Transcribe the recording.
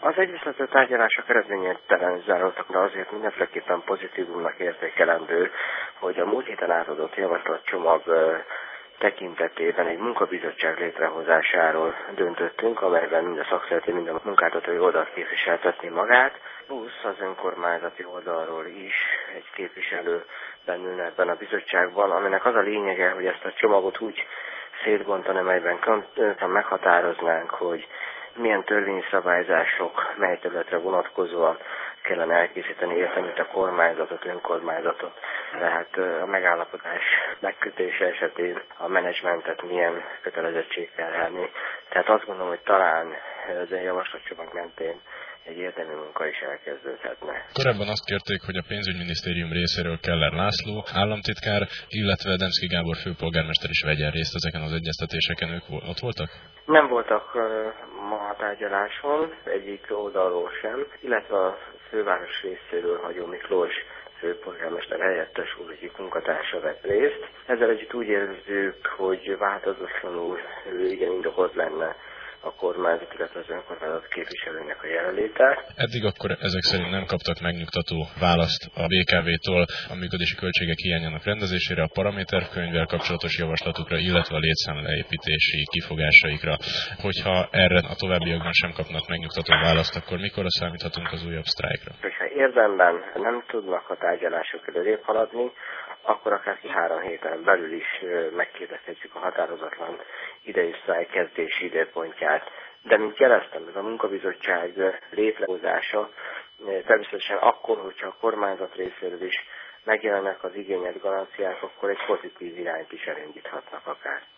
Az egyeztető tárgyalások eredménytelen zárultak, de azért mindenféleképpen pozitívumnak értékelendő, hogy a múlt héten átadott javaslatcsomag tekintetében egy munkabizottság létrehozásáról döntöttünk, amelyben mind a szakszereti, mind a munkáltatói oldalt képviseltetni magát, plusz az önkormányzati oldalról is egy képviselő bennülne ebben a bizottságban, aminek az a lényege, hogy ezt a csomagot úgy szétbontani, amelyben konkrétan meghatároznánk, hogy milyen törvényi szabályzások, mely területre vonatkozóan kellene elkészíteni, érteni a kormányzatot, önkormányzatot. Tehát a megállapodás megkötése esetén a menedzsmentet milyen kötelezettség kell ránni. Tehát azt gondolom, hogy talán az ilyen javaslatcsomag mentén egy érdemi munka is elkezdődhetne. Korábban azt kérték, hogy a pénzügyminisztérium részéről Keller László államtitkár, illetve Demszky Gábor főpolgármester is vegyen részt ezeken az egyeztetéseken. Ők ott voltak? Nem voltak ma a tárgyaláson, egyik oldalról sem, illetve a főváros részéről Hagyó Miklós főpolgármester helyettes úr egyik munkatársa vett részt. Ezzel együtt úgy érezzük, hogy változatlanul igen indokolt lenne a kormányzat, illetve az önkormányzat képviselőnek a jelenléte. Eddig akkor ezek szerint nem kaptak megnyugtató választ a BKV-tól a működési költségek hiányának rendezésére, a paraméterkönyvvel kapcsolatos javaslatukra, illetve a létszám leépítési kifogásaikra. Hogyha erre a továbbiakban sem kapnak megnyugtató választ, akkor mikor számíthatunk az újabb sztrájkra? Ha érdemben nem tudnak a tárgyalások előrébb haladni, akkor akár 3 héten belül is megkérdezhetjük a határozatlan idei sztrájk kezdési időpontját. De mint jeleztem, ez a munkabizottság létrehozása természetesen akkor, hogyha a kormányzat részéről is megjelennek az igényelt garanciák, akkor egy pozitív irányt is elindíthatnak akár.